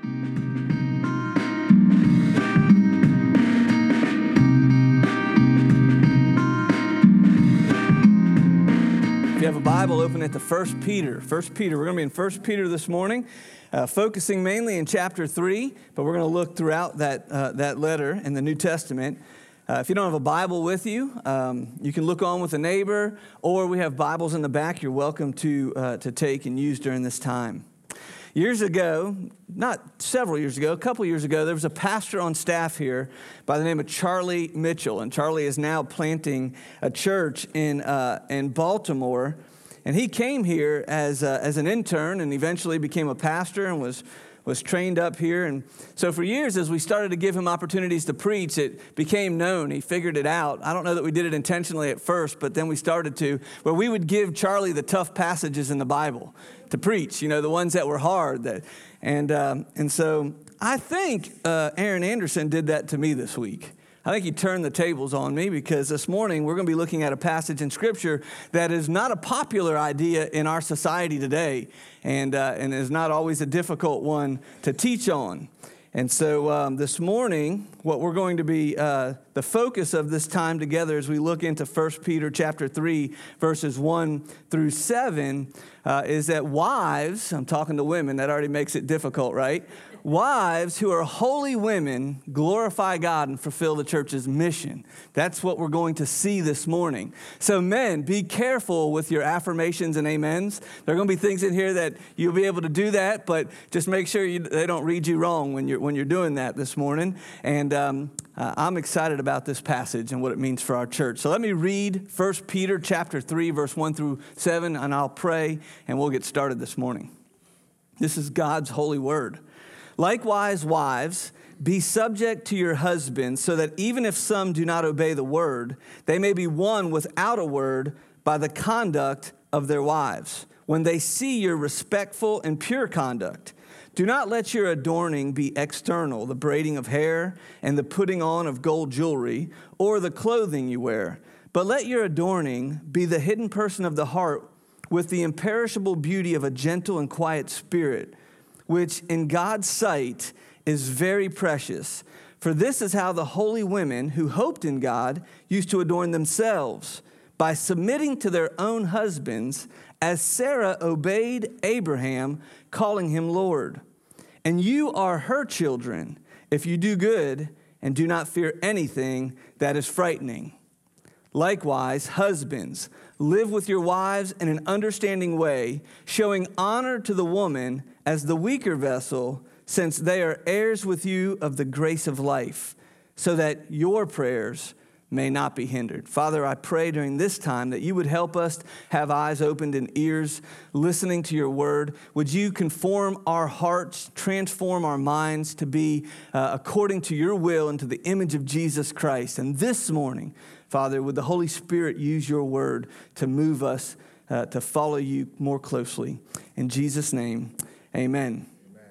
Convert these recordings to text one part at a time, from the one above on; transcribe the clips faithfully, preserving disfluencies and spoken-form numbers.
If you have a Bible, open it to First Peter. First Peter, we're going to be in First Peter this morning, uh, focusing mainly in chapter three, but we're going to look throughout that uh, that letter in the New Testament. Uh, if you don't have a Bible with you, um, you can look on with a neighbor, or we have Bibles in the back you're welcome to uh, to take and use during this time. Years ago, not several years ago, a couple years ago, there was a pastor on staff here by the name of Charlie Mitchell. And Charlie is now planting a church in uh, in Baltimore. And he came here as uh, as an intern and eventually became a pastor and was was trained up here. And so for years, as we started to give him opportunities to preach, it became known. He figured it out. I don't know that we did it intentionally at first, but then we started to, where we would give Charlie the tough passages in the Bible to preach, you know, the ones that were hard. That, and um, and so I think uh, Aaron Anderson did that to me this week. I think he turned the tables on me because this morning we're going to be looking at a passage in Scripture that is not a popular idea in our society today, and uh, and is not always a difficult one to teach on. And so um, this morning, what we're going to be, uh, the focus of this time together as we look into First Peter chapter three, verses one through seven, uh, is that wives, I'm talking to women, that already makes it difficult, right? Wives who are holy women glorify God and fulfill the church's mission. That's what we're going to see this morning. So men, be careful with your affirmations and amens. There are going to be things in here that you'll be able to do that, but just make sure you, they don't read you wrong when you're when you're doing that this morning. And um, uh, I'm excited about this passage and what it means for our church. So let me read First Peter chapter three, verse one through seven, and I'll pray, and we'll get started this morning. This is God's holy word. Likewise, wives, be subject to your husbands, so that even if some do not obey the word, they may be won without a word by the conduct of their wives, when they see your respectful and pure conduct. Do not let your adorning be external, the braiding of hair and the putting on of gold jewelry, or the clothing you wear, but let your adorning be the hidden person of the heart with the imperishable beauty of a gentle and quiet spirit, which in God's sight is very precious. For this is how the holy women who hoped in God used to adorn themselves, by submitting to their own husbands, as Sarah obeyed Abraham, calling him Lord. And you are her children, if you do good and do not fear anything that is frightening. Likewise, husbands, live with your wives in an understanding way, showing honor to the woman as the weaker vessel, since they are heirs with you of the grace of life, so that your prayers may not be hindered. Father, I pray during this time that you would help us have eyes opened and ears listening to your word. Would you conform our hearts, transform our minds to be uh, according to your will and to the image of Jesus Christ. And this morning, Father, would the Holy Spirit use your word to move us uh, to follow you more closely. In Jesus' name, amen.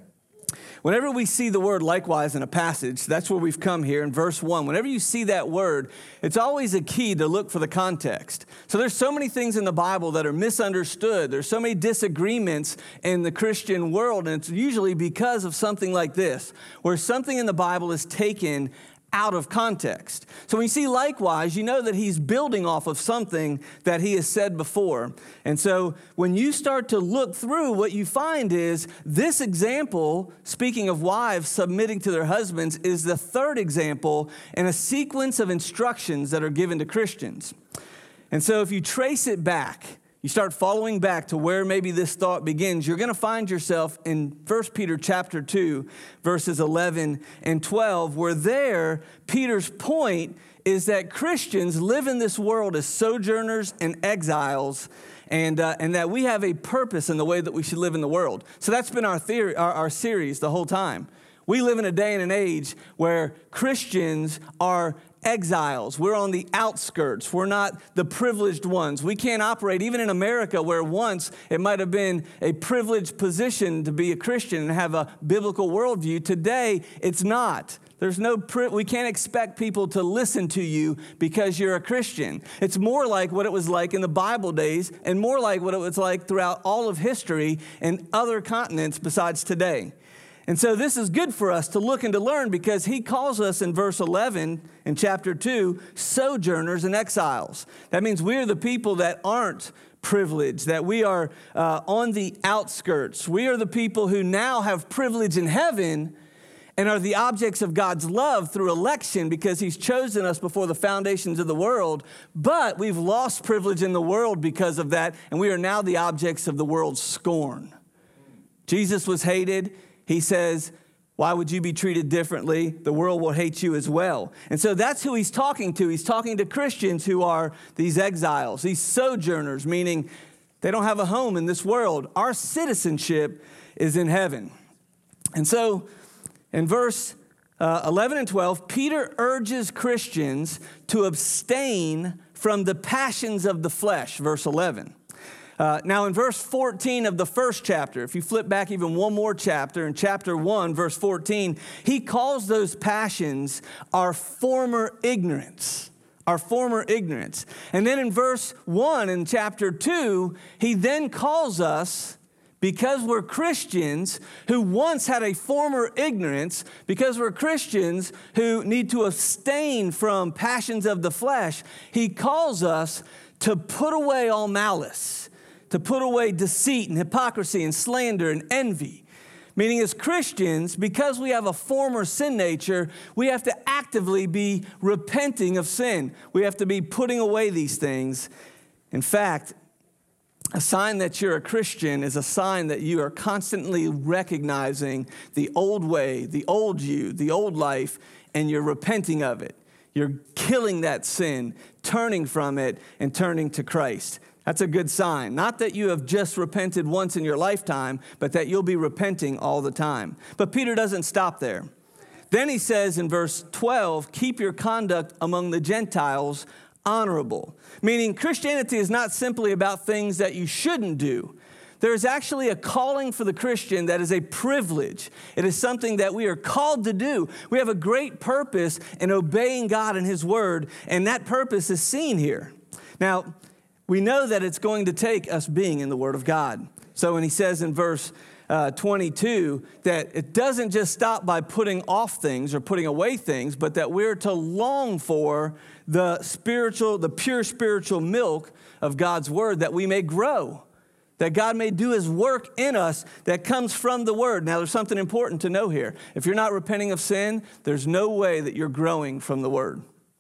Whenever we see the word likewise in a passage, that's where we've come here in verse one. Whenever you see that word, it's always a key to look for the context. So there's so many things in the Bible that are misunderstood. There's so many disagreements in the Christian world, and it's usually because of something like this, where something in the Bible is taken out of context. So when you see likewise, you know that he's building off of something that he has said before. And so when you start to look through, what you find is this example, speaking of wives submitting to their husbands, is the third example in a sequence of instructions that are given to Christians. And so if you trace it back, you start following back to where maybe this thought begins, you're going to find yourself in First Peter chapter two, verses eleven and twelve, where there, Peter's point is that Christians live in this world as sojourners and exiles, and uh, and that we have a purpose in the way that we should live in the world. So that's been our theory, our, our series the whole time. We live in a day and an age where Christians are exiles. We're on the outskirts. We're not the privileged ones. We can't operate, even in America, where once it might have been a privileged position to be a Christian and have a biblical worldview. Today, it's not. There's no, pri- we can't expect people to listen to you because you're a Christian. It's more like what it was like in the Bible days and more like what it was like throughout all of history and other continents besides today. And so this is good for us to look and to learn, because he calls us in verse eleven in chapter two, sojourners and exiles. That means we're the people that aren't privileged, that we are uh, on the outskirts. We are the people who now have privilege in heaven and are the objects of God's love through election, because he's chosen us before the foundations of the world. But we've lost privilege in the world because of that, and we are now the objects of the world's scorn. Jesus was hated. He says, why would you be treated differently? The world will hate you as well. And so that's who he's talking to. He's talking to Christians who are these exiles, these sojourners, meaning they don't have a home in this world. Our citizenship is in heaven. And so in verse uh, eleven and twelve, Peter urges Christians to abstain from the passions of the flesh, verse eleven. Uh, now, in verse fourteen of the first chapter, if you flip back even one more chapter, in chapter one, verse fourteen, he calls those passions our former ignorance, our former ignorance. And then in verse one in chapter two, he then calls us, because we're Christians who once had a former ignorance, because we're Christians who need to abstain from passions of the flesh, he calls us to put away all malice, to put away deceit and hypocrisy and slander and envy. Meaning, as Christians, because we have a former sin nature, we have to actively be repenting of sin. We have to be putting away these things. In fact, a sign that you're a Christian is a sign that you are constantly recognizing the old way, the old you, the old life, and you're repenting of it. You're killing that sin, turning from it, and turning to Christ. That's a good sign. Not that you have just repented once in your lifetime, but that you'll be repenting all the time. But Peter doesn't stop there. Then he says in verse twelve, keep your conduct among the Gentiles honorable. Meaning Christianity is not simply about things that you shouldn't do. There is actually a calling for the Christian that is a privilege. It is something that we are called to do. We have a great purpose in obeying God and his word, and that purpose is seen here. Now, we know that it's going to take us being in the Word of God. So when he says in verse uh, twenty-two that it doesn't just stop by putting off things or putting away things, but that we're to long for the spiritual, the pure spiritual milk of God's Word, that we may grow, that God may do his work in us that comes from the Word. Now, there's something important to know here. If you're not repenting of sin, there's no way that you're growing from the Word.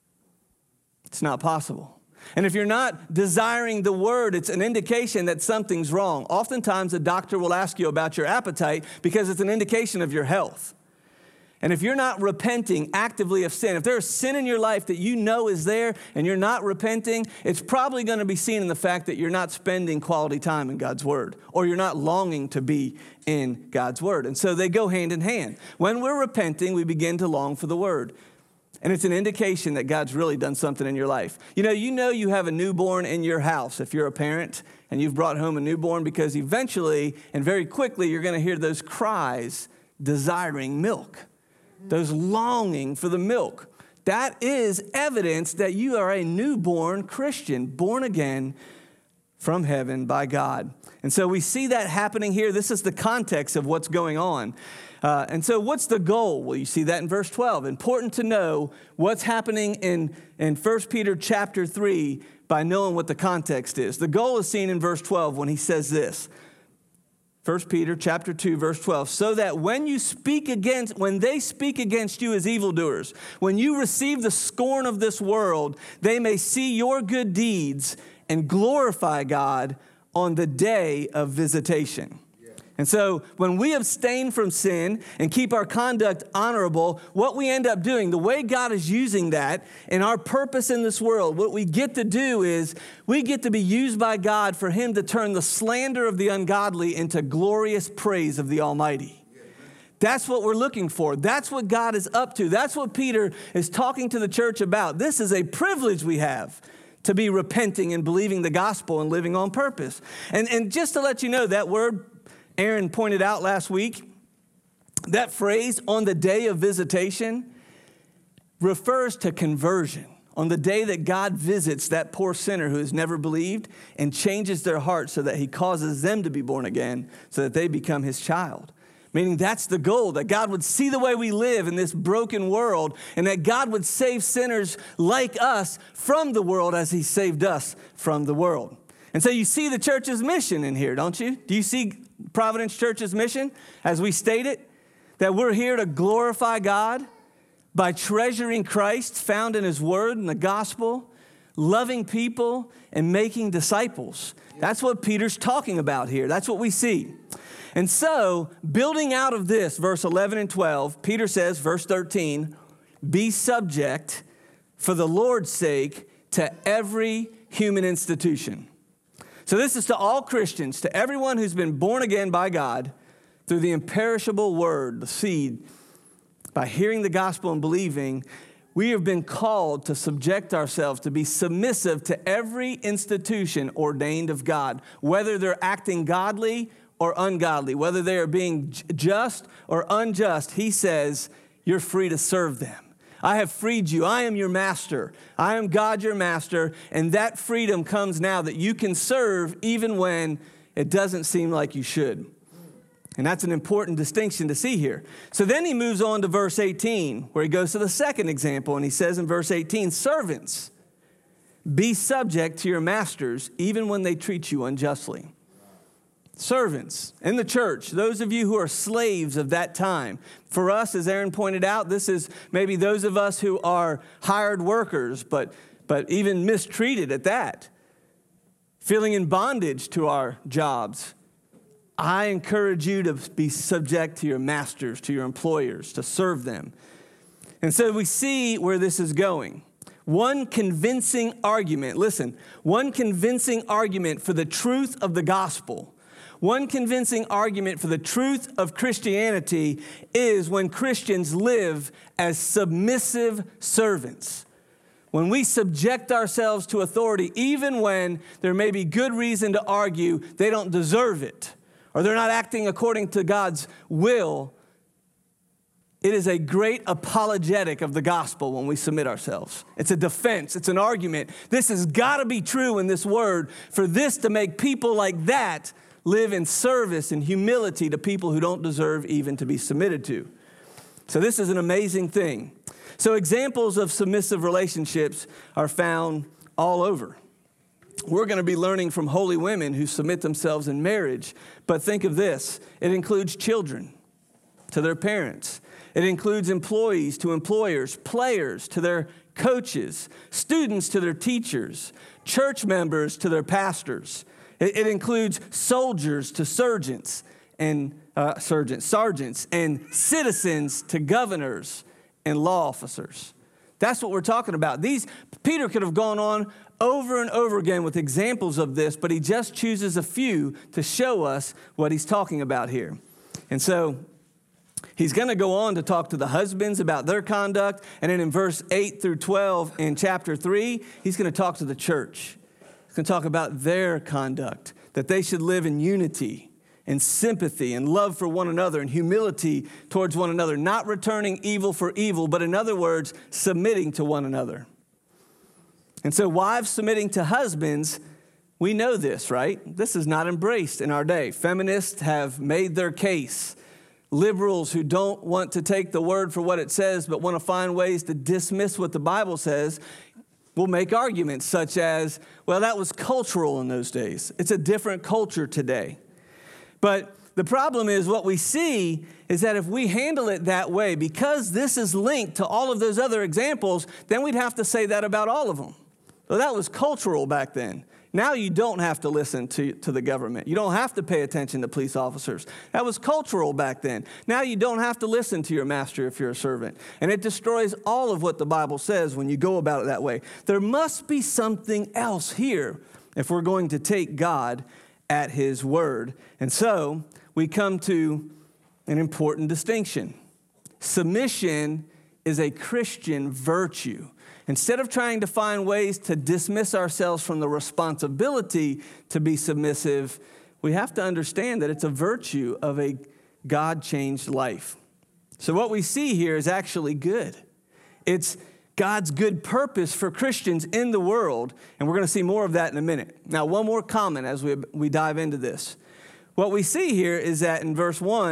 It's not possible. And if you're not desiring the word, it's an indication that something's wrong. Oftentimes, a doctor will ask you about your appetite because it's an indication of your health. And if you're not repenting actively of sin, if there's sin in your life that you know is there and you're not repenting, it's probably going to be seen in the fact that you're not spending quality time in God's word, or you're not longing to be in God's word. And so they go hand in hand. When we're repenting, we begin to long for the word. And it's an indication that God's really done something in your life. You know, you know you have a newborn in your house if you're a parent and you've brought home a newborn, because eventually and very quickly you're going to hear those cries desiring milk, those longing for the milk. That is evidence that you are a newborn Christian, born again from heaven by God. And so we see that happening here. This is the context of what's going on. Uh, and so what's the goal? Well, you see that in verse twelve. Important to know what's happening in, in First Peter chapter three by knowing what the context is. The goal is seen in verse twelve when he says this. First Peter chapter two, verse twelve. So that when you speak against, when they speak against you as evildoers, when you receive the scorn of this world, they may see your good deeds and glorify God on the day of visitation. And so when we abstain from sin and keep our conduct honorable, what we end up doing, the way God is using that in our purpose in this world, what we get to do is we get to be used by God for him to turn the slander of the ungodly into glorious praise of the Almighty. That's what we're looking for. That's what God is up to. That's what Peter is talking to the church about. This is a privilege we have, to be repenting and believing the gospel and living on purpose. And, and just to let you know, that word Aaron pointed out last week, that phrase, on the day of visitation, refers to conversion. On the day that God visits that poor sinner who has never believed and changes their heart so that he causes them to be born again, so that they become his child. Meaning that's the goal, that God would see the way we live in this broken world and that God would save sinners like us from the world as he saved us from the world. And so you see the church's mission in here, don't you? Do you see Providence Church's mission as we state it? That we're here to glorify God by treasuring Christ found in his word and the gospel, loving people and making disciples. That's what Peter's talking about here. That's what we see. And so, building out of this, verse eleven and twelve, Peter says, verse thirteen, be subject for the Lord's sake to every human institution. So this is to all Christians, to everyone who's been born again by God through the imperishable word, the seed, by hearing the gospel and believing. We have been called to subject ourselves, to be submissive to every institution ordained of God, whether they're acting godly or ungodly, whether they are being just or unjust. He says, you're free to serve them. I have freed you. I am your master. I am God, your master. And that freedom comes now that you can serve even when it doesn't seem like you should. And that's an important distinction to see here. So then he moves on to verse eighteen, where he goes to the second example. And he says in verse eighteen, servants, be subject to your masters, even when they treat you unjustly. Servants in the church, those of you who are slaves of that time. For us, as Aaron pointed out, this is maybe those of us who are hired workers, but, but even mistreated at that, feeling in bondage to our jobs. I encourage you to be subject to your masters, to your employers, to serve them. And so we see where this is going. One convincing argument, listen, one convincing argument for the truth of the gospel, one convincing argument for the truth of Christianity is when Christians live as submissive servants. When we subject ourselves to authority, even when there may be good reason to argue they don't deserve it, or they're not acting according to God's will, it is a great apologetic of the gospel when we submit ourselves. It's a defense. It's an argument. This has got to be true in this word for this to make people like that live in service and humility to people who don't deserve even to be submitted to. So this is an amazing thing. So examples of submissive relationships are found all over. We're going to be learning from holy women who submit themselves in marriage. But think of this. It includes children to their parents. It includes employees to employers, players to their coaches, students to their teachers, church members to their pastors. It, it includes soldiers to surgeons and uh, sergeants, sergeants, and citizens to governors and law officers. That's what we're talking about. These Peter could have gone on over and over again with examples of this, but he just chooses a few to show us what he's talking about here. And so he's going to go on to talk to the husbands about their conduct. And then in verse eight through twelve in chapter three, he's going to talk to the church. He's going to talk about their conduct, that they should live in unity and sympathy and love for one another and humility towards one another, not returning evil for evil, but in other words, submitting to one another. And so wives submitting to husbands, we know this, right? This is not embraced in our day. Feminists have made their case. Liberals who don't want to take the word for what it says, but want to find ways to dismiss what the Bible says, will make arguments such as, well, that was cultural in those days. It's a different culture today. But the problem is what we see is that if we handle it that way, because this is linked to all of those other examples, then we'd have to say that about all of them. Well, that was cultural back then. Now you don't have to listen to, to the government. You don't have to pay attention to police officers. That was cultural back then. Now you don't have to listen to your master if you're a servant. And it destroys all of what the Bible says when you go about it that way. There must be something else here if we're going to take God at his word. And so we come to an important distinction. Submission is a Christian virtue. Instead of trying to find ways to dismiss ourselves from the responsibility to be submissive, we have to understand that it's a virtue of a God-changed life. So what we see here is actually good. It's God's good purpose for Christians in the world, and we're going to see more of that in a minute. Now, one more comment as we, we dive into this. What we see here is that in verse one,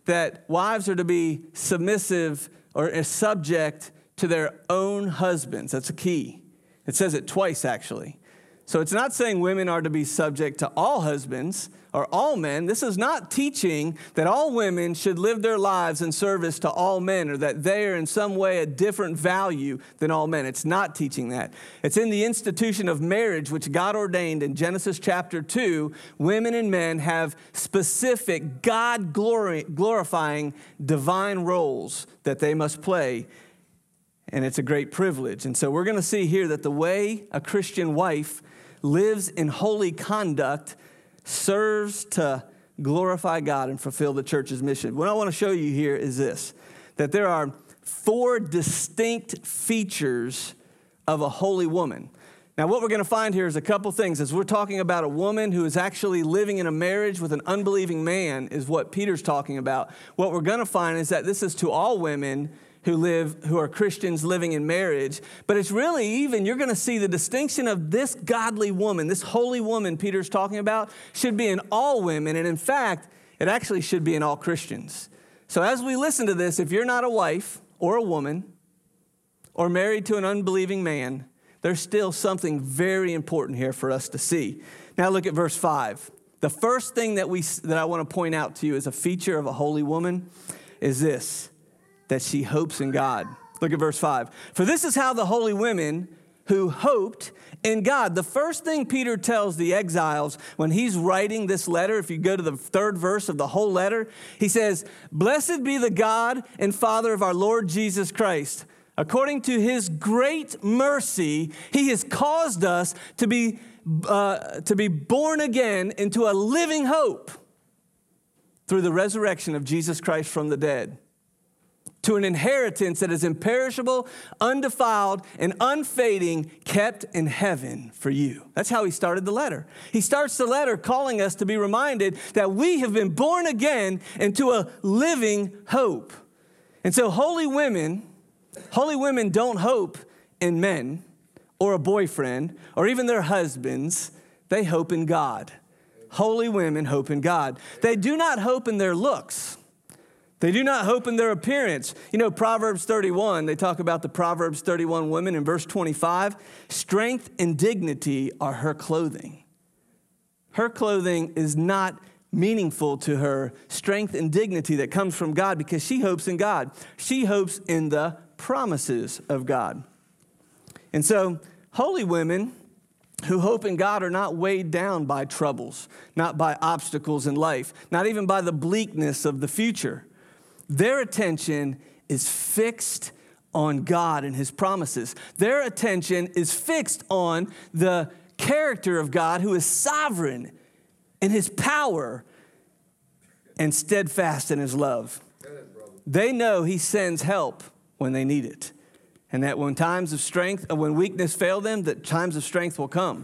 that wives are to be submissive or subject to their own husbands. That's a key. It says it twice, actually. So it's not saying women are to be subject to all husbands or all men. This is not teaching that all women should live their lives in service to all men or that they are in some way a different value than all men. It's not teaching that. It's in the institution of marriage, which God ordained in Genesis chapter two. Women and men have specific God glorifying divine roles that they must play. And it's a great privilege. And so we're going to see here that the way a Christian wife lives in holy conduct serves to glorify God and fulfill the church's mission. What I want to show you here is this, that there are four distinct features of a holy woman. Now, what we're going to find here is a couple things. As we're talking about a woman who is actually living in a marriage with an unbelieving man is what Peter's talking about. What we're going to find is that this is to all women who live, who are Christians living in marriage. But it's really even, you're going to see the distinction of this godly woman, this holy woman Peter's talking about, should be in all women. And in fact, it actually should be in all Christians. So as we listen to this, if you're not a wife or a woman or married to an unbelieving man, there's still something very important here for us to see. Now look at verse five. The first thing that we that I want to point out to you as a feature of a holy woman is this, that she hopes in God. Look at verse five. For this is how the holy women who hoped in God. The first thing Peter tells the exiles when he's writing this letter, if you go to the third verse of the whole letter, he says, "Blessed be the God and Father of our Lord Jesus Christ. According to his great mercy, he has caused us to be, uh, to be born again into a living hope through the resurrection of Jesus Christ from the dead, to an inheritance that is imperishable, undefiled, and unfading, kept in heaven for you." That's how he started the letter. He starts the letter calling us to be reminded that we have been born again into a living hope. And so holy women, holy women don't hope in men or a boyfriend or even their husbands. They hope in God. Holy women hope in God. They do not hope in their looks. They do not hope in their appearance. You know, Proverbs thirty-one, they talk about the Proverbs thirty-one women in verse twenty-five. Strength and dignity are her clothing. Her clothing is not meaningful to her. Strength and dignity that comes from God because she hopes in God. She hopes in the promises of God. And so, holy women who hope in God are not weighed down by troubles, not by obstacles in life, not even by the bleakness of the future. Their attention is fixed on God and his promises. Their attention is fixed on the character of God who is sovereign in his power and steadfast in his love. They know he sends help when they need it. And that when times of strength, or when weakness fail them, that times of strength will come.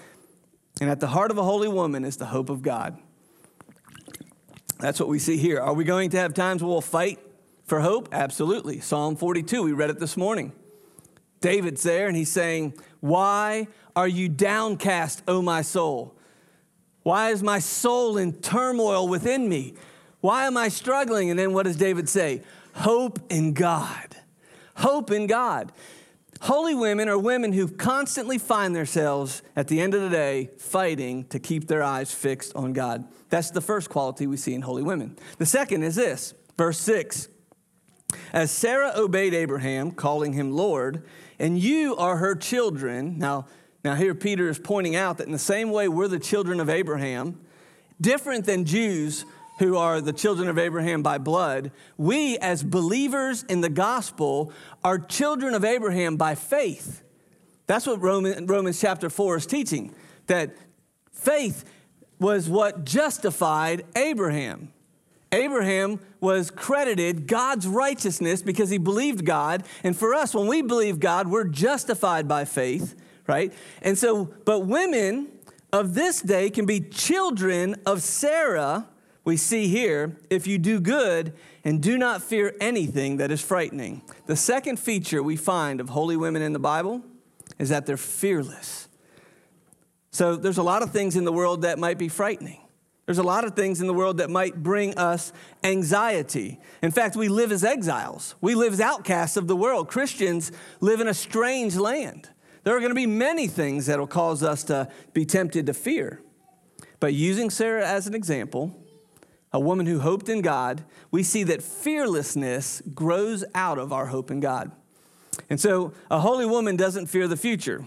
And at the heart of a holy woman is the hope of God. That's what we see here. Are we going to have times where we'll fight for hope? Absolutely. Psalm forty-two, we read it this morning. David's there and he's saying, "Why are you downcast, O my soul? Why is my soul in turmoil within me? Why am I struggling?" And then what does David say? Hope in God. Hope in God. Holy women are women who constantly find themselves at the end of the day fighting to keep their eyes fixed on God. That's the first quality we see in holy women. The second is this, verse six. As Sarah obeyed Abraham, calling him Lord, and you are her children. Now, now here Peter is pointing out that in the same way we're the children of Abraham, different than Jews who are the children of Abraham by blood, we as believers in the gospel are children of Abraham by faith. That's what Roman, Romans chapter four is teaching, that faith was what justified Abraham. Abraham was credited God's righteousness because he believed God. And for us, when we believe God, we're justified by faith, right? And so, but women of this day can be children of Sarah, we see here, if you do good and do not fear anything that is frightening. The second feature we find of holy women in the Bible is that they're fearless. So there's a lot of things in the world that might be frightening. There's a lot of things in the world that might bring us anxiety. In fact, we live as exiles. We live as outcasts of the world. Christians live in a strange land. There are going to be many things that will cause us to be tempted to fear. But using Sarah as an example, a woman who hoped in God, we see that fearlessness grows out of our hope in God. And so a holy woman doesn't fear the future.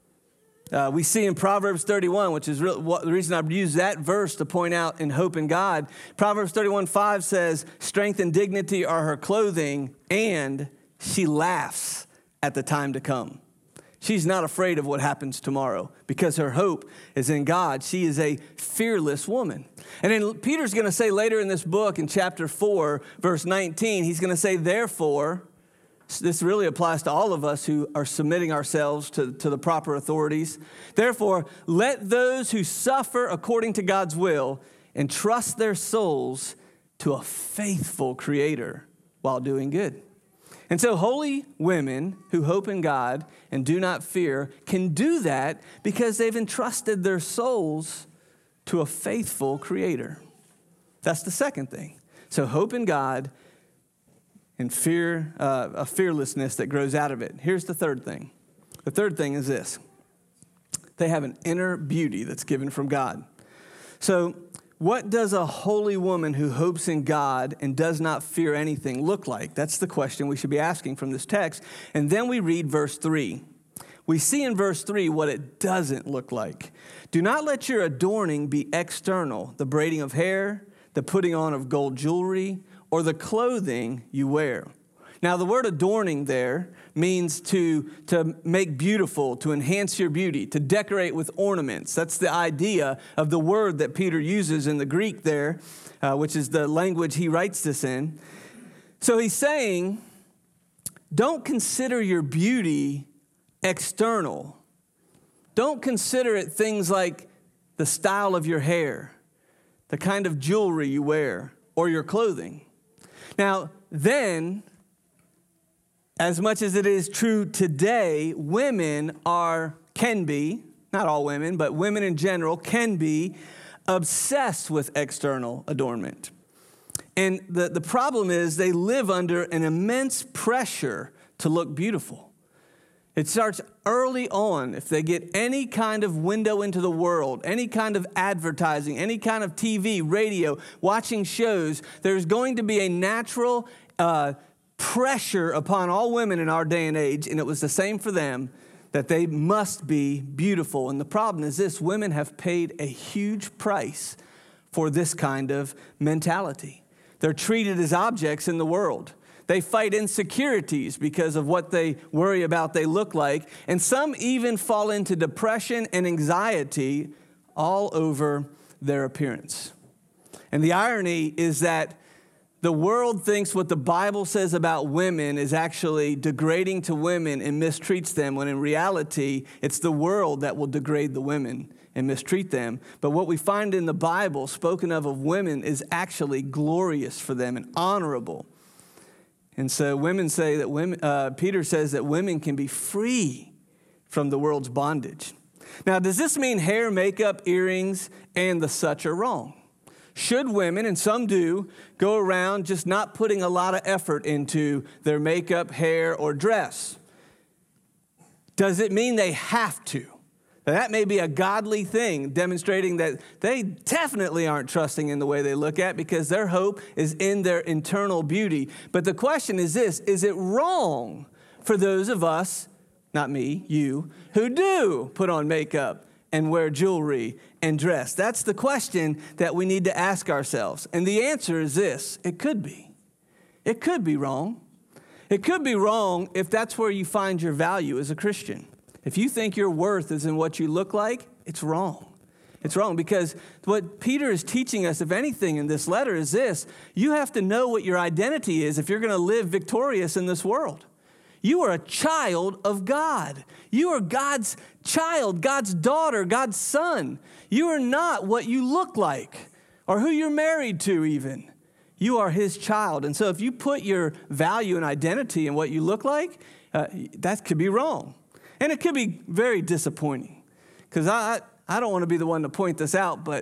Uh, we see in Proverbs thirty-one, which is real, what, the reason I've used that verse to point out in hope in God. Proverbs thirty-one five says, strength and dignity are her clothing, and she laughs at the time to come. She's not afraid of what happens tomorrow because her hope is in God. She is a fearless woman. And then Peter's going to say later in this book in chapter four, verse nineteen, he's going to say, therefore, this really applies to all of us who are submitting ourselves to, to the proper authorities. Therefore, let those who suffer according to God's will entrust their souls to a faithful Creator while doing good. And so holy women who hope in God and do not fear can do that because they've entrusted their souls to a faithful Creator. That's the second thing. So hope in God and fear, uh, a fearlessness that grows out of it. Here's the third thing. The third thing is this. They have an inner beauty that's given from God. So what does a holy woman who hopes in God and does not fear anything look like? That's the question we should be asking from this text. And then we read verse three. We see in verse three what it doesn't look like. Do not let your adorning be external, the braiding of hair, the putting on of gold jewelry, or the clothing you wear. Now, the word adorning there means to, to make beautiful, to enhance your beauty, to decorate with ornaments. That's the idea of the word that Peter uses in the Greek there, uh, which is the language he writes this in. So he's saying, don't consider your beauty external. Don't consider it things like the style of your hair, the kind of jewelry you wear, or your clothing. Now, then, as much as it is true today, women are, can be, not all women, but women in general can be obsessed with external adornment. And the, the problem is they live under an immense pressure to look beautiful. It starts early on. If they get any kind of window into the world, any kind of advertising, any kind of T V, radio, watching shows, there's going to be a natural uh, pressure upon all women in our day and age, and it was the same for them, that they must be beautiful. And the problem is this: women have paid a huge price for this kind of mentality. They're treated as objects in the world. They fight insecurities because of what they worry about they look like. And some even fall into depression and anxiety all over their appearance. And the irony is that the world thinks what the Bible says about women is actually degrading to women and mistreats them, when in reality, it's the world that will degrade the women and mistreat them. But what we find in the Bible spoken of of women is actually glorious for them and honorable. And so women say that women, uh, Peter says that women can be free from the world's bondage. Now, does this mean hair, makeup, earrings, and the such are wrong? Should women, and some do, go around just not putting a lot of effort into their makeup, hair, or dress? Does it mean they have to? Now, that may be a godly thing, demonstrating that they definitely aren't trusting in the way they look at, because their hope is in their internal beauty. But the question is this: is it wrong for those of us, not me, you, who do put on makeup and wear jewelry and dress? That's the question that we need to ask ourselves. And the answer is this: it could be. It could be wrong. It could be wrong if that's where you find your value as a Christian. If you think your worth is in what you look like, it's wrong. It's wrong, because what Peter is teaching us, if anything, in this letter is this: you have to know what your identity is if you're going to live victorious in this world. You are a child of God. You are God's child, God's daughter, God's son. You are not what you look like or who you're married to even. You are his child. And so if you put your value and identity in what you look like, uh, that could be wrong. And it could be very disappointing, because I, I don't want to be the one to point this out, but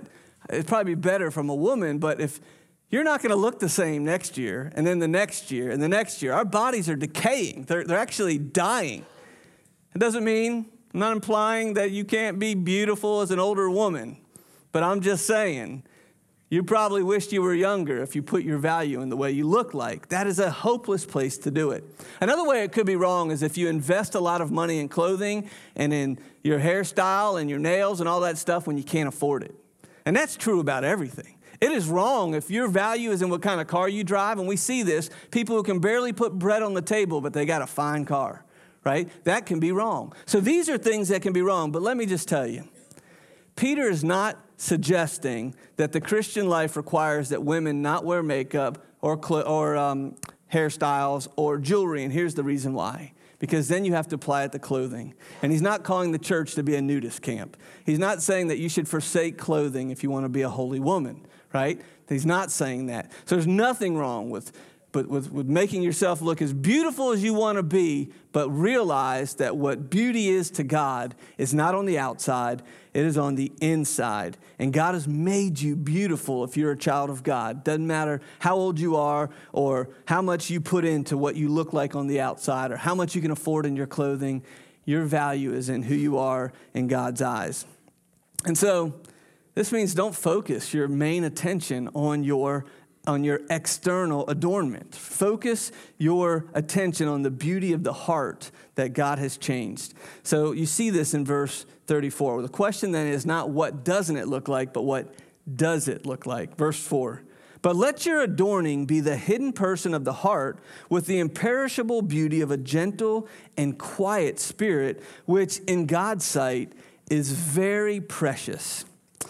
It'd probably be better from a woman, but if you're not going to look the same next year, and then the next year, and the next year, our bodies are decaying. They're, they're actually dying. It doesn't mean, I'm not implying that you can't be beautiful as an older woman, but I'm just saying, you probably wished you were younger if you put your value in the way you look like. That is a hopeless place to do it. Another way it could be wrong is if you invest a lot of money in clothing and in your hairstyle and your nails and all that stuff when you can't afford it. And that's true about everything. It is wrong if your value is in what kind of car you drive, and we see this, people who can barely put bread on the table, but they got a fine car, right? That can be wrong. So these are things that can be wrong, but let me just tell you, Peter is not suggesting that the Christian life requires that women not wear makeup or, cl- or um, hairstyles or jewelry, and here's the reason why. Because then you have to apply it to clothing. And he's not calling the church to be a nudist camp. He's not saying that you should forsake clothing if you want to be a holy woman, right? He's not saying that. So there's nothing wrong with But with, with making yourself look as beautiful as you want to be, but realize that what beauty is to God is not on the outside, it is on the inside. And God has made you beautiful if you're a child of God. Doesn't matter how old you are or how much you put into what you look like on the outside or how much you can afford in your clothing. Your value is in who you are in God's eyes. And so this means don't focus your main attention on your on your external adornment. Focus your attention on the beauty of the heart that God has changed. So you see this in verse thirty-four. The question then is not what doesn't it look like, but what does it look like? Verse four. But let your adorning be the hidden person of the heart with the imperishable beauty of a gentle and quiet spirit, which in God's sight is very precious.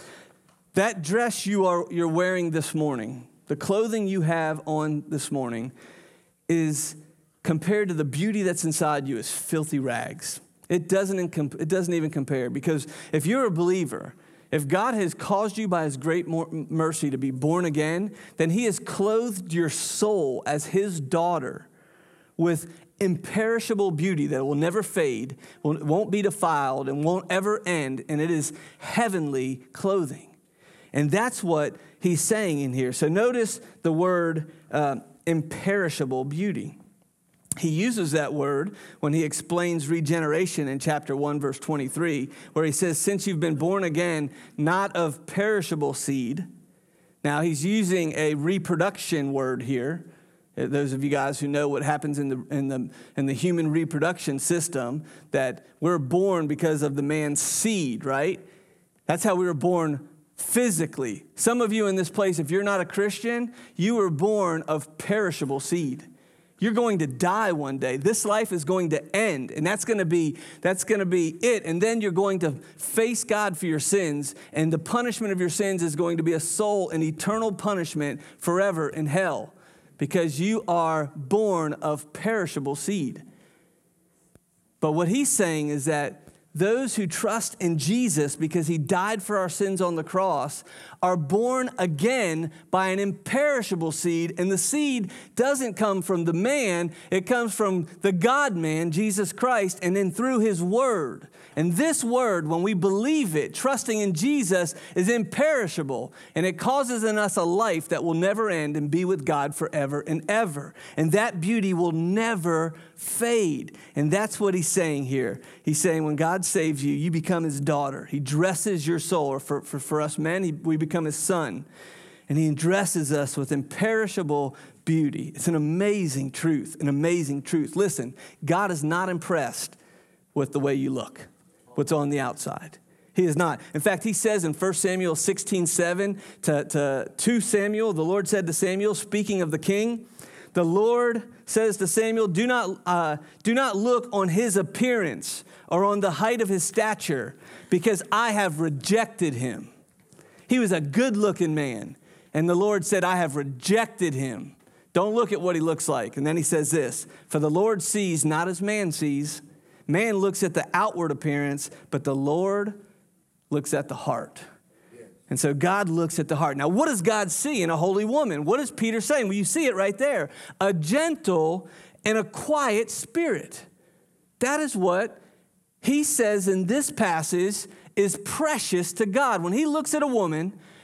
That dress you are you're wearing this morning, the clothing you have on this morning, is compared to the beauty that's inside you is filthy rags. It doesn't, it doesn't even compare, because if you're a believer, if God has caused you by his great mercy to be born again, then he has clothed your soul as his daughter with imperishable beauty that will never fade, won't be defiled, and won't ever end, and it is heavenly clothing. And that's what he's saying in here. So notice the word uh, imperishable beauty. He uses that word when he explains regeneration in chapter one, verse twenty-three, where he says, since you've been born again, not of perishable seed. Now, he's using a reproduction word here. Those of you guys who know what happens in the in the in the human reproduction system, that we're born because of the man's seed, right? That's how we were born physically. Some of you in this place, if you're not a Christian, you were born of perishable seed. You're going to die one day. This life is going to end, and that's going to be that's going to be it. And then you're going to face God for your sins, and the punishment of your sins is going to be a soul and eternal punishment forever in hell, because you are born of perishable seed. But what he's saying is that those who trust in Jesus because he died for our sins on the cross are born again by an imperishable seed. And the seed doesn't come from the man. It comes from the God-man, Jesus Christ, and then through his word. And this word, when we believe it, trusting in Jesus, is imperishable. And it causes in us a life that will never end and be with God forever and ever. And that beauty will never fade. And that's what he's saying here. He's saying when God saves you, you become his daughter. He dresses your soul. Or for, for, for us men, he, we become his son. And he dresses us with imperishable beauty. It's an amazing truth, an amazing truth. Listen, God is not impressed with the way you look, what's on the outside. He is not. In fact, he says in First Samuel sixteen seven to, to, to Samuel, the Lord said to Samuel, speaking of the king, the Lord says to Samuel, do not, uh, do not look on his appearance or on the height of his stature, because I have rejected him. He was a good-looking man. And the Lord said, I have rejected him. Don't look at what he looks like. And then he says this, for the Lord sees not as man sees. Man looks at the outward appearance, but the Lord looks at the heart. And so God looks at the heart. Now, what does God see in a holy woman? What is Peter saying? Well, you see it right there. A gentle and a quiet spirit. That is what he says in this passage is precious to God. When he looks at a woman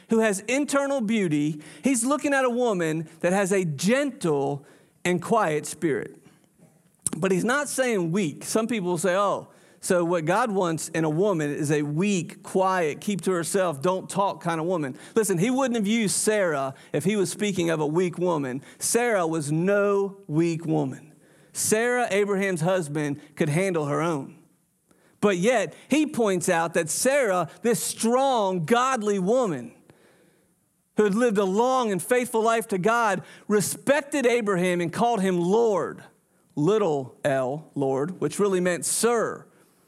who has internal beauty, he's looking at a woman that has a gentle and quiet spirit. But he's not saying weak. Some people will say, oh, so what God wants in a woman is a weak, quiet, keep to herself, don't talk kind of woman. Listen, he wouldn't have used Sarah if he was speaking of a weak woman. Sarah was no weak woman. Sarah, Abraham's husband, could handle her own. But yet, he points out that Sarah, this strong, godly woman who had lived a long and faithful life to God, respected Abraham and called him Lord, little L, Lord, which really meant sir.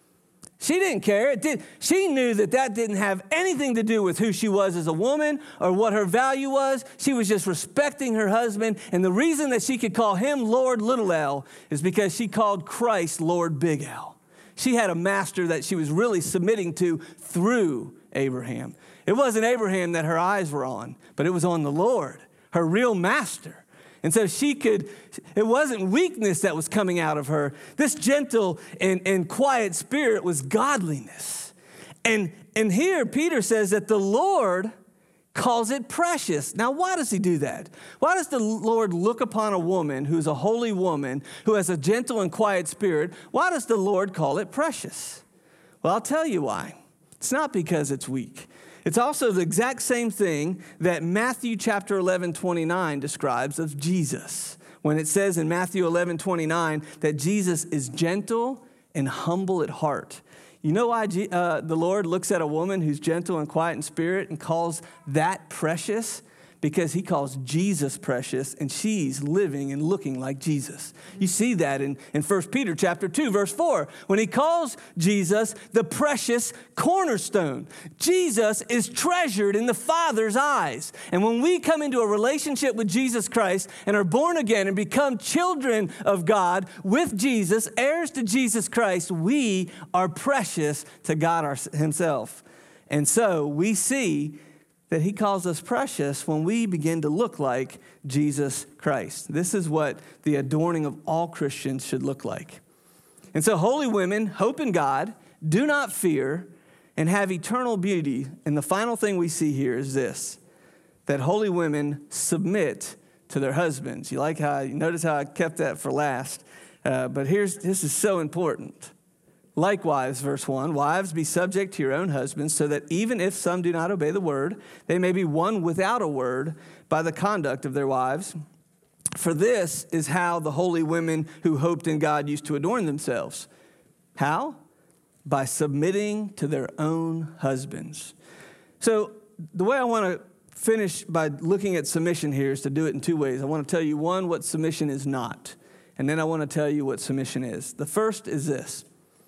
She didn't care. It did. She knew that that didn't have anything to do with who she was as a woman or what her value was. She was just respecting her husband. And the reason that she could call him Lord, little L, is because she called Christ Lord, big L. She had a master that she was really submitting to through Abraham. It wasn't Abraham that her eyes were on, but it was on the Lord, her real master. And so she could, it wasn't weakness that was coming out of her. This gentle and, and quiet spirit was godliness. And, and here Peter says that the Lord calls it precious. Now, why does he do that? Why does the Lord look upon a woman who's a holy woman, who has a gentle and quiet spirit? Why does the Lord call it precious? Well, I'll tell you why. It's not because it's weak. It's also the exact same thing that Matthew chapter eleven, twenty-nine describes of Jesus. When it says in Matthew eleven, twenty-nine that Jesus is gentle and humble at heart. You know why uh, the Lord looks at a woman who's gentle and quiet in spirit and calls that precious? Because he calls Jesus precious, and she's living and looking like Jesus. You see that in, in First Peter chapter two, verse four, when he calls Jesus the precious cornerstone. Jesus is treasured in the Father's eyes. And when we come into a relationship with Jesus Christ and are born again and become children of God with Jesus, heirs to Jesus Christ, we are precious to God our, himself. And so we see that he calls us precious when we begin to look like Jesus Christ. This is what the adorning of all Christians should look like. And so holy women hope in God, do not fear, and have eternal beauty. And the final thing we see here is this, that holy women submit to their husbands. You like how, you notice how I kept that for last. Uh, but here's, this is so important. Likewise, verse one, wives, be subject to your own husbands, so that even if some do not obey the word, they may be won without a word by the conduct of their wives. For this is how the holy women who hoped in God used to adorn themselves. How? By submitting to their own husbands. So the way I want to finish by looking at submission here is to do it in two ways. I want to tell you, one, what submission is not, and then I want to tell you what submission is. The first is this.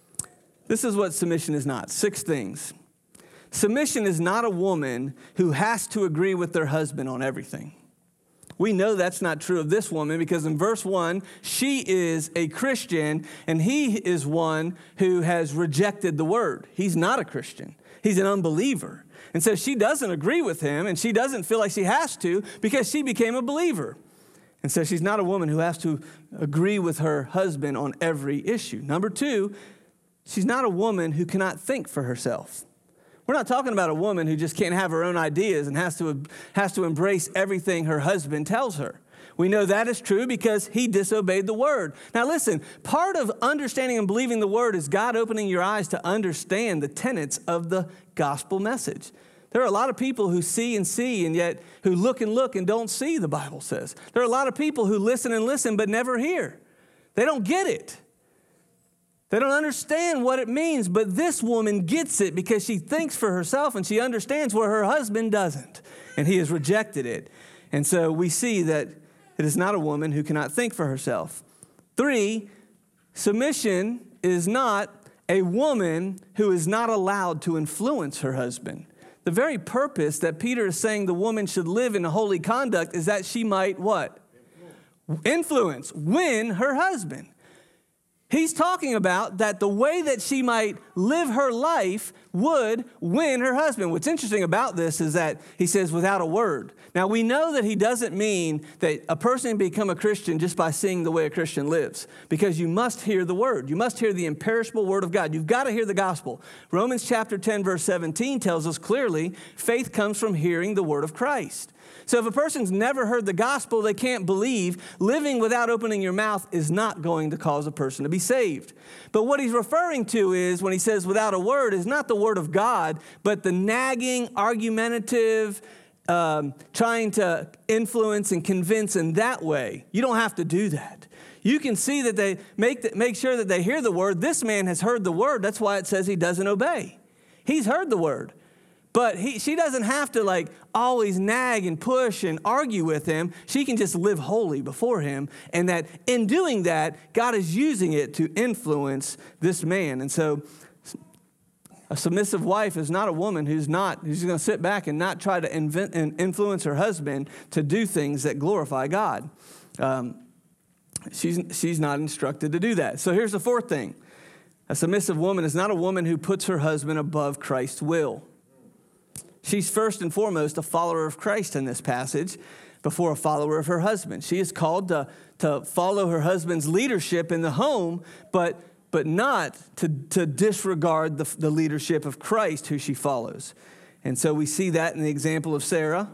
This is what submission is not. Six things. Submission is not a woman who has to agree with their husband on everything. We know that's not true of this woman because in verse one, she is a Christian and he is one who has rejected the word. He's not a Christian. He's an unbeliever. And so she doesn't agree with him and she doesn't feel like she has to because she became a believer. And so she's not a woman who has to agree with her husband on every issue. Number two, she's not a woman who cannot think for herself. We're not talking about a woman who just can't have her own ideas and has to, has to embrace everything her husband tells her. We know that is true because he disobeyed the word. Now listen, part of understanding and believing the word is God opening your eyes to understand the tenets of the gospel message. There are a lot of people who see and see and yet who look and look and don't see, the Bible says. There are a lot of people who listen and listen but never hear. They don't get it. They don't understand what it means, but this woman gets it because she thinks for herself and she understands where her husband doesn't, and he has rejected it. And so we see that it is not a woman who cannot think for herself. Three, submission is not a woman who is not allowed to influence her husband. The very purpose that Peter is saying the woman should live in a holy conduct is that she might what? Influence, win her husband. He's talking about that the way that she might live her life would win her husband. What's interesting about this is that he says without a word. Now, we know that he doesn't mean that a person can become a Christian just by seeing the way a Christian lives, because you must hear the word. You must hear the imperishable word of God. You've got to hear the gospel. Romans chapter ten, verse seventeen tells us clearly, faith comes from hearing the word of Christ. So if a person's never heard the gospel, they can't believe. Living without opening your mouth is not going to cause a person to be saved. But what he's referring to is, when he says without a word, is not the word of God, but the nagging, argumentative, um, trying to influence and convince in that way. You don't have to do that. You can see that they make, the, make sure that they hear the word. This man has heard the word. That's why it says he doesn't obey. He's heard the word. But he, she doesn't have to like always nag and push and argue with him. She can just live holy before him. And that in doing that, God is using it to influence this man. And so a submissive wife is not a woman who's not, who's going to sit back and not try to invent and influence her husband to do things that glorify God. Um, she's, she's not instructed to do that. So here's the fourth thing. A submissive woman is not a woman who puts her husband above Christ's will. She's first and foremost a follower of Christ in this passage before a follower of her husband. She is called to, to follow her husband's leadership in the home, but, but not to, to disregard the, the leadership of Christ who she follows. And so we see that in the example of Sarah.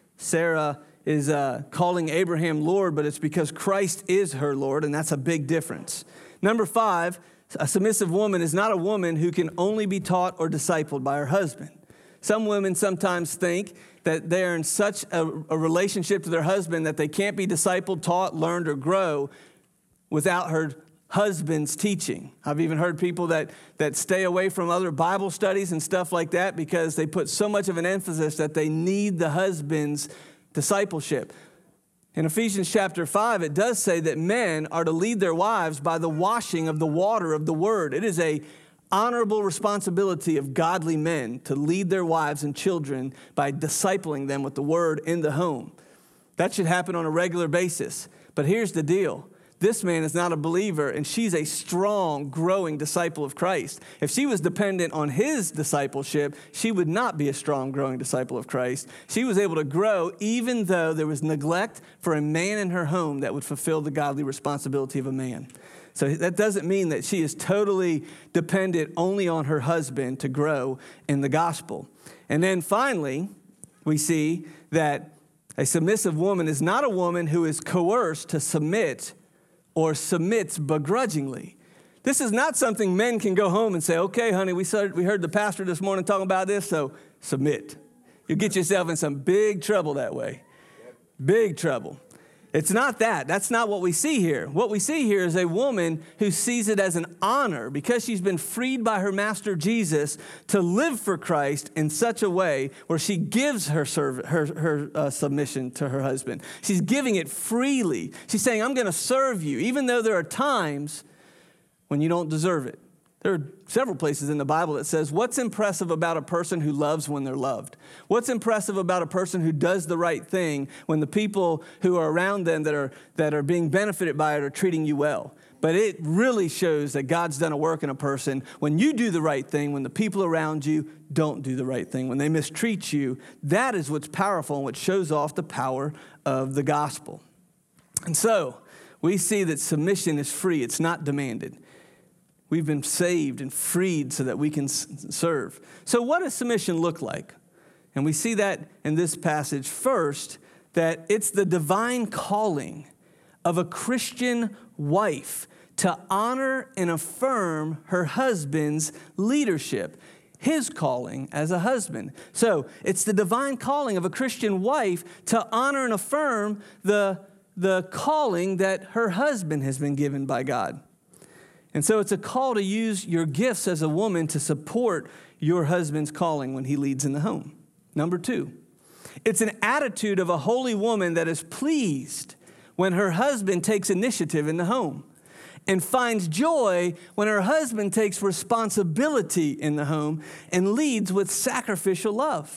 Sarah is uh, calling Abraham Lord, but it's because Christ is her Lord, and that's a big difference. Number five, a submissive woman is not a woman who can only be taught or discipled by her husband. Some women sometimes think that they're in such a, a relationship to their husband that they can't be discipled, taught, learned, or grow without her husband's teaching. I've even heard people that, that stay away from other Bible studies and stuff like that because they put so much of an emphasis that they need the husband's discipleship. In Ephesians chapter five, it does say that men are to lead their wives by the washing of the water of the word. It is a honorable responsibility of godly men to lead their wives and children by discipling them with the word in the home. That should happen on a regular basis. But here's the deal. This man is not a believer, and she's a strong, growing disciple of Christ. If she was dependent on his discipleship, she would not be a strong, growing disciple of Christ. She was able to grow even though there was neglect for a man in her home that would fulfill the godly responsibility of a man. So that doesn't mean that she is totally dependent only on her husband to grow in the gospel. And then finally, we see that a submissive woman is not a woman who is coerced to submit or submits begrudgingly. This is not something men can go home and say, okay, honey, we heard, we heard the pastor this morning talking about this, so submit. You'll get yourself in some big trouble that way. Big trouble. It's not that. That's not what we see here. What we see here is a woman who sees it as an honor because she's been freed by her master Jesus to live for Christ in such a way where she gives her serv- her, her uh, submission to her husband. She's giving it freely. She's saying, I'm going to serve you, even though there are times when you don't deserve it. There are several places in the Bible that says, what's impressive about a person who loves when they're loved? What's impressive about a person who does the right thing when the people who are around them that are, that are being benefited by it are treating you well? But it really shows that God's done a work in a person when you do the right thing, when the people around you don't do the right thing, when they mistreat you. That is what's powerful and what shows off the power of the gospel. And so we see that submission is free. It's not demanded. We've been saved and freed so that we can serve. So what does submission look like? And we see that in this passage first, that it's the divine calling of a Christian wife to honor and affirm her husband's leadership, his calling as a husband. So it's the divine calling of a Christian wife to honor and affirm the, the calling that her husband has been given by God. And so it's a call to use your gifts as a woman to support your husband's calling when he leads in the home. Number two, it's an attitude of a holy woman that is pleased when her husband takes initiative in the home and finds joy when her husband takes responsibility in the home and leads with sacrificial love.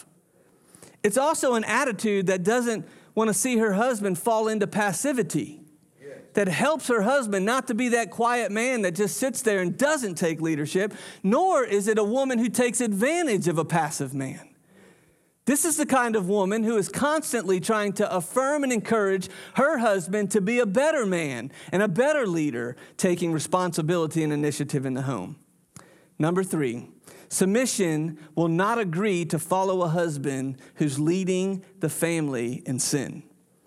It's also an attitude that doesn't want to see her husband fall into passivity. that helps her husband not to be that quiet man that just sits there and doesn't take leadership, nor is it a woman who takes advantage of a passive man. This is the kind of woman who is constantly trying to affirm and encourage her husband to be a better man and a better leader, taking responsibility and initiative in the home. Number three, submission will not agree to follow a husband who's leading the family in sin.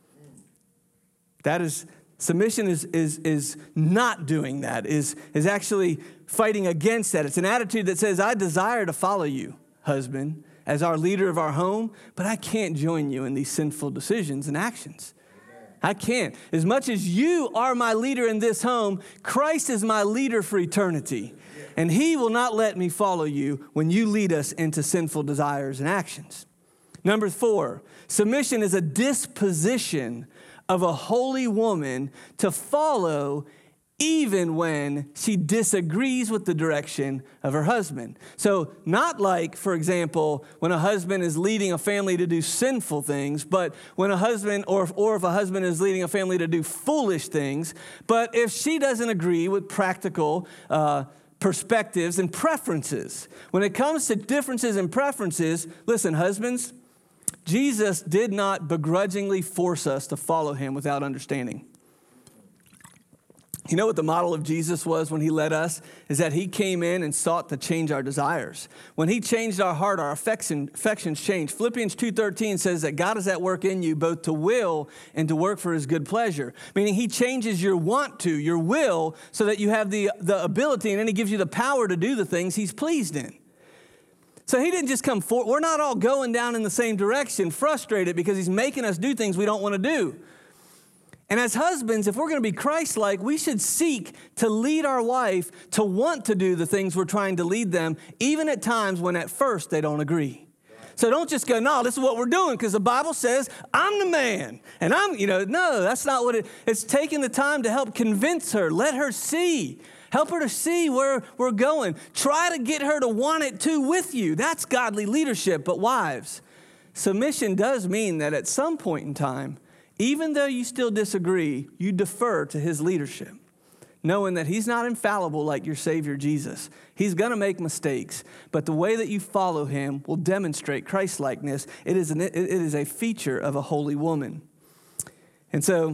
That is, submission is, is, is not doing that, is, is actually fighting against that. It's an attitude that says, I desire to follow you, husband, as our leader of our home, but I can't join you in these sinful decisions and actions. I can't. As much as you are my leader in this home, Christ is my leader for eternity. And he will not let me follow you when you lead us into sinful desires and actions. Number four, submission is a disposition of a holy woman to follow even when she disagrees with the direction of her husband. So not like, for example, when a husband is leading a family to do sinful things, but when a husband, or, or if a husband is leading a family to do foolish things, but if she doesn't agree with practical uh, perspectives and preferences. When it comes to differences and preferences, listen, husbands, Jesus did not begrudgingly force us to follow him without understanding. You know what the model of Jesus was when he led us? Is that he came in and sought to change our desires. When he changed our heart, our affection, affections changed. Philippians two thirteen says that God is at work in you both to will and to work for his good pleasure. Meaning he changes your want to, your will, so that you have the, the ability, and then he gives you the power to do the things he's pleased in. So he didn't just come forward. We're not all going down in the same direction, frustrated because he's making us do things we don't want to do. And as husbands, if we're going to be Christ-like, we should seek to lead our wife to want to do the things we're trying to lead them, even at times when at first they don't agree. So don't just go, no, this is what we're doing because the Bible says I'm the man. And I'm, you know, no, that's not what it, it's taking the time to help convince her. Let her see. Help her to see where we're going. Try to get her to want it too with you. That's godly leadership. But wives, submission does mean that at some point in time, even though you still disagree, you defer to his leadership, knowing that he's not infallible like your Savior Jesus. He's going to make mistakes, but the way that you follow him will demonstrate Christ-likeness. It is, an, it is a feature of a holy woman. And so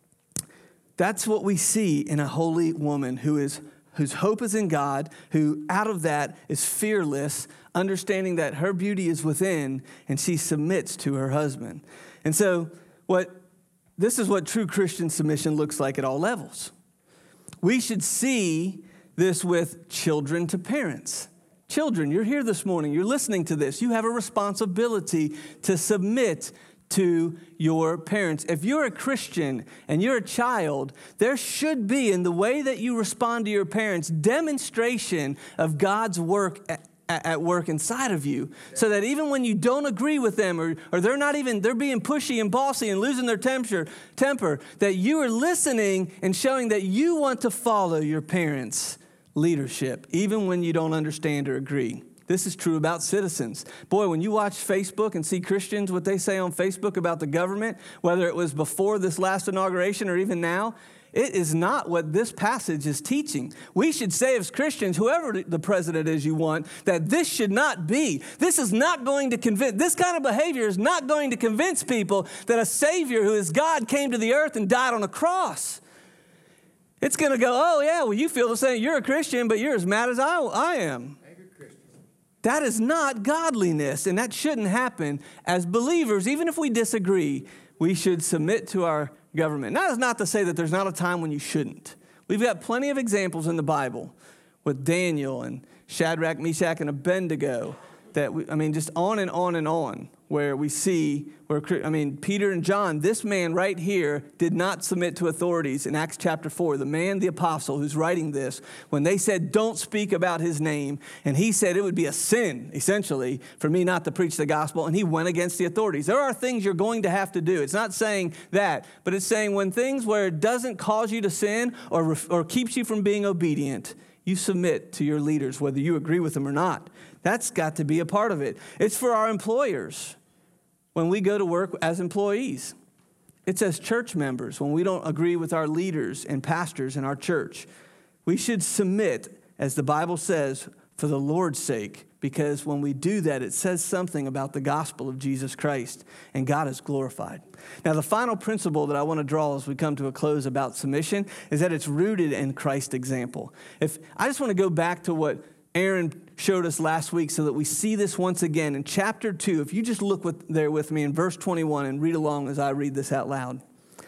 that's what we see in a holy woman who is whose hope is in God, who out of that is fearless, understanding that her beauty is within, and she submits to her husband. And so what this is what true Christian submission looks like at all levels. We should see this with children to parents. Children, you're here this morning. You're listening to this. You have a responsibility to submit to your parents. If you're a Christian and you're a child, there should be, in the way that you respond to your parents, demonstration of God's work at, at work inside of you, so that even when you don't agree with them, or, or they're not even, they're being pushy and bossy and losing their temper, temper, that you are listening and showing that you want to follow your parents' leadership, even when you don't understand or agree. This is true about citizens. Boy, when you watch Facebook and see Christians, what they say on Facebook about the government, whether it was before this last inauguration or even now, it is not what this passage is teaching. We should say as Christians, whoever the president is you want, that this should not be. This is not going to convince, this kind of behavior is not going to convince people that a Savior who is God came to the earth and died on a cross. It's going to go, oh yeah, well you feel the same. You're a Christian, but you're as mad as I, I am. That is not godliness, and that shouldn't happen. As believers, even if we disagree, we should submit to our government. That is not to say that there's not a time when you shouldn't. We've got plenty of examples in the Bible with Daniel and Shadrach, Meshach, and Abednego that, we, I mean, just on and on and on, where we see, where I mean, Peter and John, this man right here did not submit to authorities in Acts chapter four. The man, the apostle who's writing this, when they said, don't speak about his name, and he said it would be a sin, essentially, for me not to preach the gospel, and he went against the authorities. There are things you're going to have to do. It's not saying that, but it's saying when things where it doesn't cause you to sin or, or keeps you from being obedient, you submit to your leaders, whether you agree with them or not. That's got to be a part of it. It's for our employers when we go to work as employees. It's as church members when we don't agree with our leaders and pastors in our church. We should submit, as the Bible says, for the Lord's sake, because when we do that, it says something about the gospel of Jesus Christ, and God is glorified. Now, the final principle that I want to draw as we come to a close about submission is that it's rooted in Christ's example. If I just want to go back to what Aaron showed us last week so that we see this once again. In chapter two, if you just look with, there with me in verse twenty-one and read along as I read this out loud.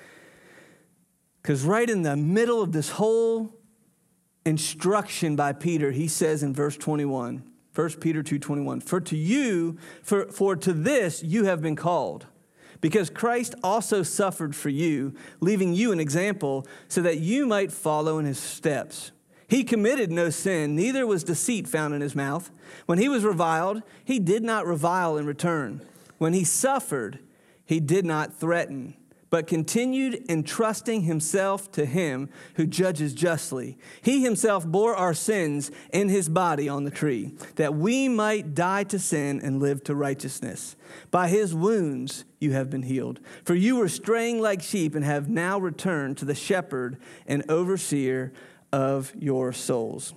Because right in the middle of this whole instruction by Peter, he says in verse twenty-one, First Peter two twenty-one, For to you, for, for to this you have been called, because Christ also suffered for you, leaving you an example so that you might follow in his steps. He committed no sin, neither was deceit found in his mouth. When he was reviled, he did not revile in return. When he suffered, he did not threaten, but continued entrusting himself to him who judges justly. He himself bore our sins in his body on the tree, that we might die to sin and live to righteousness. By his wounds you have been healed. For you were straying like sheep and have now returned to the shepherd and overseer of your souls.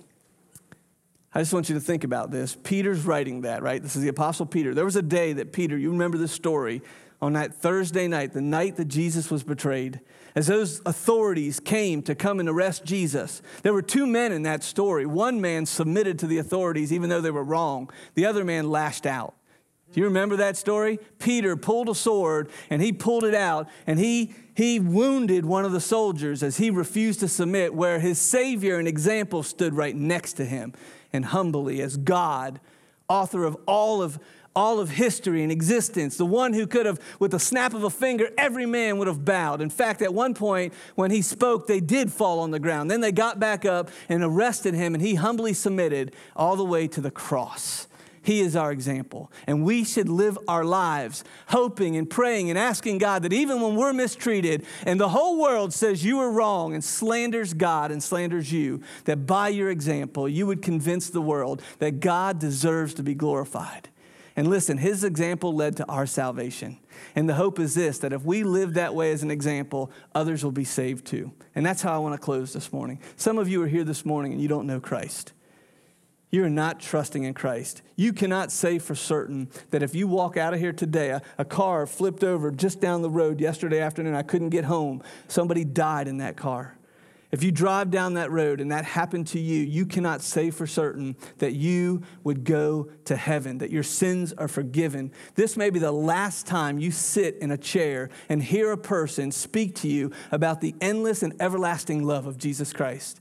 I just want you to think about this. Peter's writing that, right? This is the Apostle Peter. There was a day that Peter, you remember this story, on that Thursday night, the night that Jesus was betrayed, as those authorities came to come and arrest Jesus, there were two men in that story. One man submitted to the authorities even though they were wrong. The other man lashed out. Do you remember that story? Peter pulled a sword and he pulled it out and he he wounded one of the soldiers as he refused to submit, where his Savior and example stood right next to him. And humbly, as God, author of all of all of history and existence, the one who could have, with a snap of a finger, every man would have bowed. In fact, at one point, when he spoke, they did fall on the ground. Then they got back up and arrested him, and he humbly submitted all the way to the cross. He is our example, and we should live our lives hoping and praying and asking God that even when we're mistreated and the whole world says you are wrong and slanders God and slanders you, that by your example, you would convince the world that God deserves to be glorified. And listen, his example led to our salvation. And the hope is this, that if we live that way as an example, others will be saved too. And that's how I want to close this morning. Some of you are here this morning and you don't know Christ. You are not trusting in Christ. You cannot say for certain that if you walk out of here today, a, a car flipped over just down the road yesterday afternoon, I couldn't get home. Somebody died in that car. If you drive down that road and that happened to you, you cannot say for certain that you would go to heaven, that your sins are forgiven. This may be the last time you sit in a chair and hear a person speak to you about the endless and everlasting love of Jesus Christ.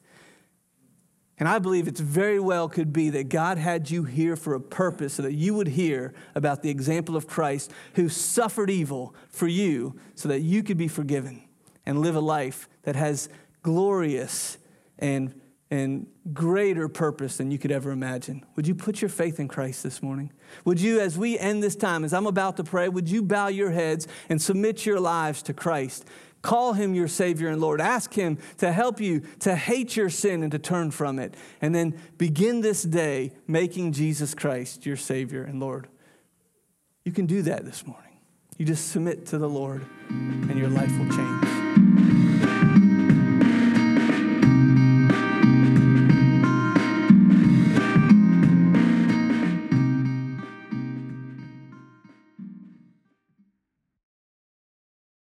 And I believe it's very well could be that God had you here for a purpose so that you would hear about the example of Christ who suffered evil for you so that you could be forgiven and live a life that has glorious and, and greater purpose than you could ever imagine. Would you put your faith in Christ this morning? Would you, as we end this time, as I'm about to pray, would you bow your heads and submit your lives to Christ? Call him your Savior and Lord. Ask him to help you to hate your sin and to turn from it. And then begin this day making Jesus Christ your Savior and Lord. You can do that this morning. You just submit to the Lord and your life will change.